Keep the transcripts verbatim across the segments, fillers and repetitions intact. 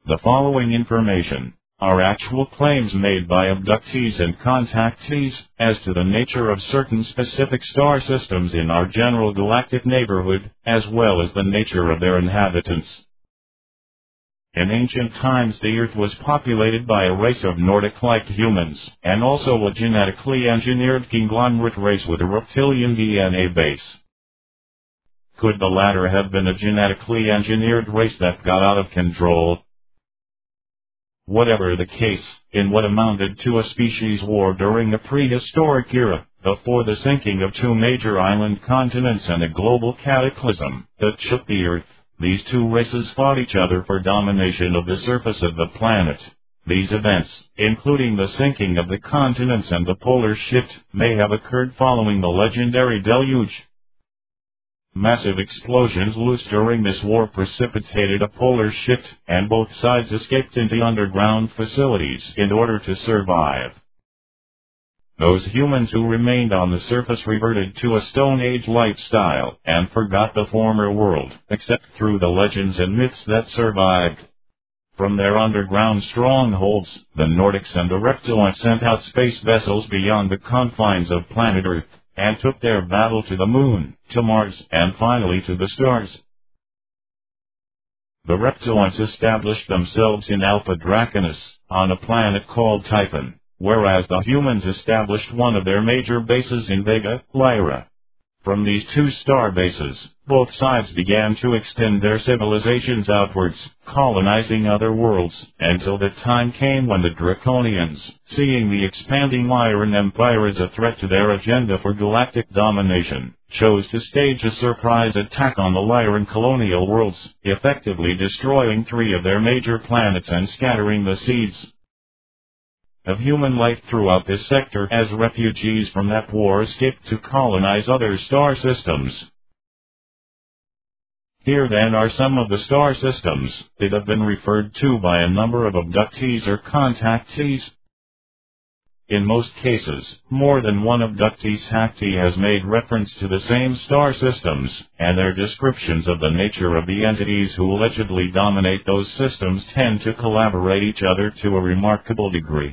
The following information are actual claims made by abductees and contactees as to the nature of certain specific star systems in our general galactic neighborhood, as well as the nature of their inhabitants. In ancient times, the Earth was populated by a race of Nordic-like humans, and also a genetically engineered conglomerate race with a reptilian D N A base. Could the latter have been a genetically engineered race that got out of control? Whatever the case, in what amounted to a species war during the prehistoric era, before the sinking of two major island continents and a global cataclysm that shook the Earth, these two races fought each other for domination of the surface of the planet. These events, including the sinking of the continents and the polar shift, may have occurred following the legendary deluge. Massive explosions loosed during this war precipitated a polar shift, and both sides escaped into underground facilities in order to survive. Those humans who remained on the surface reverted to a Stone Age lifestyle and forgot the former world, except through the legends and myths that survived. From their underground strongholds, the Nordics and the Reptiloids sent out space vessels beyond the confines of planet Earth, and took their battle to the Moon, to Mars, and finally to the stars. The Reptiloids established themselves in Alpha Draconis, on a planet called Typhon, whereas the humans established one of their major bases in Vega, Lyra. From these two star bases, both sides began to extend their civilizations outwards, colonizing other worlds, until the time came when the Draconians, seeing the expanding Lyran Empire as a threat to their agenda for galactic domination, chose to stage a surprise attack on the Lyran colonial worlds, effectively destroying three of their major planets and scattering the seeds of human life throughout this sector as refugees from that war escaped to colonize other star systems. Here then are some of the star systems that have been referred to by a number of abductees or contactees. In most cases, more than one abductee contactee has made reference to the same star systems, and their descriptions of the nature of the entities who allegedly dominate those systems tend to collaborate each other to a remarkable degree.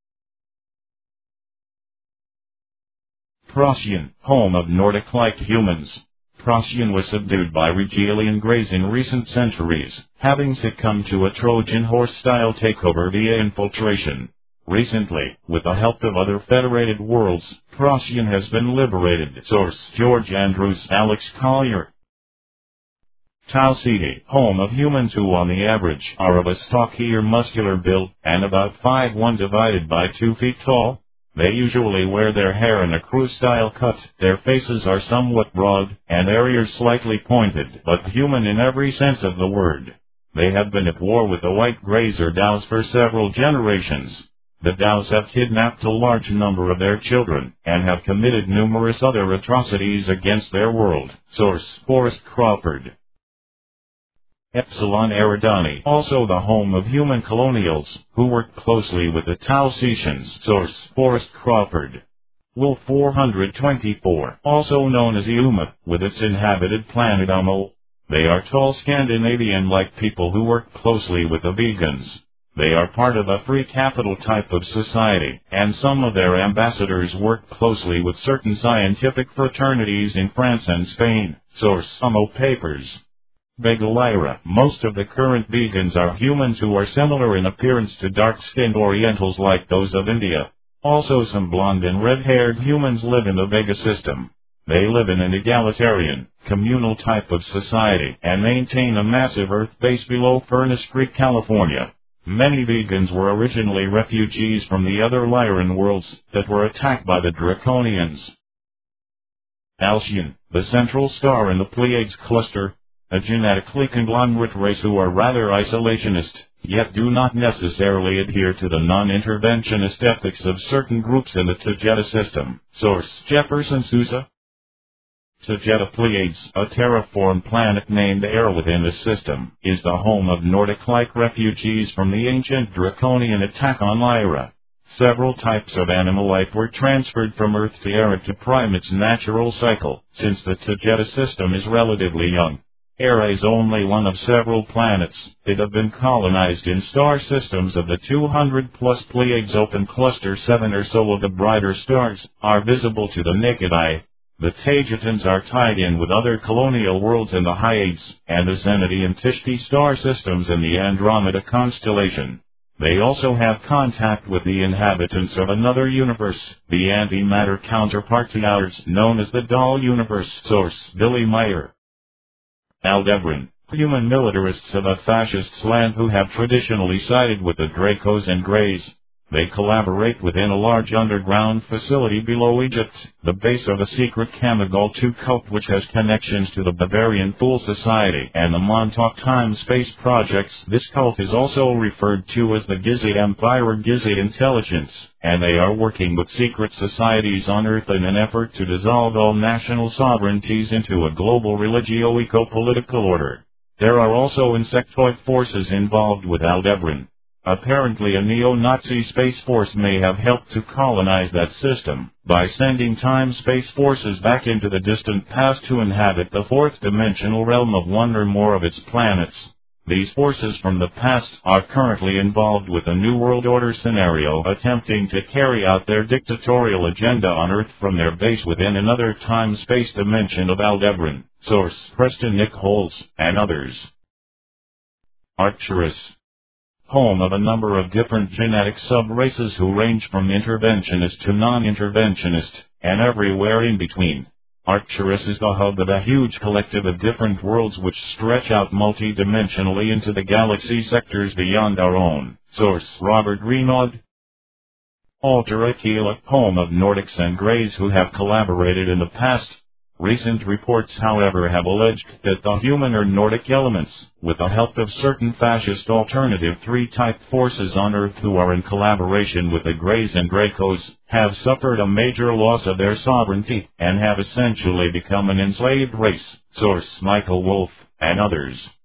Procyon, home of Nordic-like humans. Procyon was subdued by Regalian Greys in recent centuries, having succumbed to a Trojan horse-style takeover via infiltration. Recently, with the help of other federated worlds, Procyon has been liberated. Source: George Andrews, Alex Collier. Tau Ceti, home of humans who on the average are of a stocky or muscular build, and about five one divided by two feet tall. They usually wear their hair in a crew-style cut, their faces are somewhat broad, and their ears slightly pointed, but human in every sense of the word. They have been at war with the White Greys or Daos for several generations. The Daos have kidnapped a large number of their children, and have committed numerous other atrocities against their world. Source: Forrest Crawford. Epsilon Eridani, also the home of human colonials, who work closely with the Tau Cetians. Source: Forrest Crawford. Wolf four hundred twenty-four, also known as Euma, with its inhabited planet Umo. They are tall Scandinavian-like people who work closely with the vegans. They are part of a free capital type of society, and some of their ambassadors work closely with certain scientific fraternities in France and Spain. Source: Umo Papers. Vega Lyra. Most of the current vegans are humans who are similar in appearance to dark-skinned Orientals like those of India. Also some blonde and red-haired humans live in the Vega system. They live in an egalitarian, communal type of society, and maintain a massive Earth base below Furnace Creek, California. Many vegans were originally refugees from the other Lyran worlds that were attacked by the Draconians. Alcyon, the central star in the Pleiades cluster, a genetically conglomerate race who are rather isolationist, yet do not necessarily adhere to the non-interventionist ethics of certain groups in the Taygeta system. Source: Jefferson Sousa. Taygeta Pleiades, a terraformed planet named Air within the system, is the home of Nordic-like refugees from the ancient Draconian attack on Lyra. Several types of animal life were transferred from Earth to Air to prime its natural cycle, since the Taygeta system is relatively young. Hera is only one of several planets that have been colonized in star systems of the two hundred plus Pleiades. Open cluster seven or so of the brighter stars are visible to the naked eye. The Tagetans are tied in with other colonial worlds in the Hyades and the Zeniti and Tishti star systems in the Andromeda constellation. They also have contact with the inhabitants of another universe, the antimatter counterpart to ours, known as the Doll Universe. Source: Billy Meyer. Aldebaran. Human militarists of a fascist slant who have traditionally sided with the Dracos and Greys. They collaborate within a large underground facility below Egypt, the base of a secret Kamigal two cult which has connections to the Bavarian Fool Society and the Montauk Time-Space Projects. This cult is also referred to as the Gizeh Empire or Gizeh Intelligence, and they are working with secret societies on Earth in an effort to dissolve all national sovereignties into a global religio-eco-political order. There are also insectoid forces involved with Aldebaran. Apparently a neo-Nazi space force may have helped to colonize that system by sending time-space forces back into the distant past to inhabit the fourth-dimensional realm of one or more of its planets. These forces from the past are currently involved with a New World Order scenario, attempting to carry out their dictatorial agenda on Earth from their base within another time-space dimension of Aldebaran. Source: Preston Nichols and others. Arcturus. Home of a number of different genetic sub-races who range from interventionist to non-interventionist, and everywhere in between. Arcturus is the hub of a huge collective of different worlds which stretch out multi-dimensionally into the galaxy sectors beyond our own. Source: Robert Renaud. Alter Aquila. Home of Nordics and Greys who have collaborated in the past. Recent reports, however, have alleged that the human or Nordic elements, with the help of certain fascist alternative three-type forces on Earth who are in collaboration with the Greys and Dracos, have suffered a major loss of their sovereignty, and have essentially become an enslaved race. Source: Michael Wolff and others.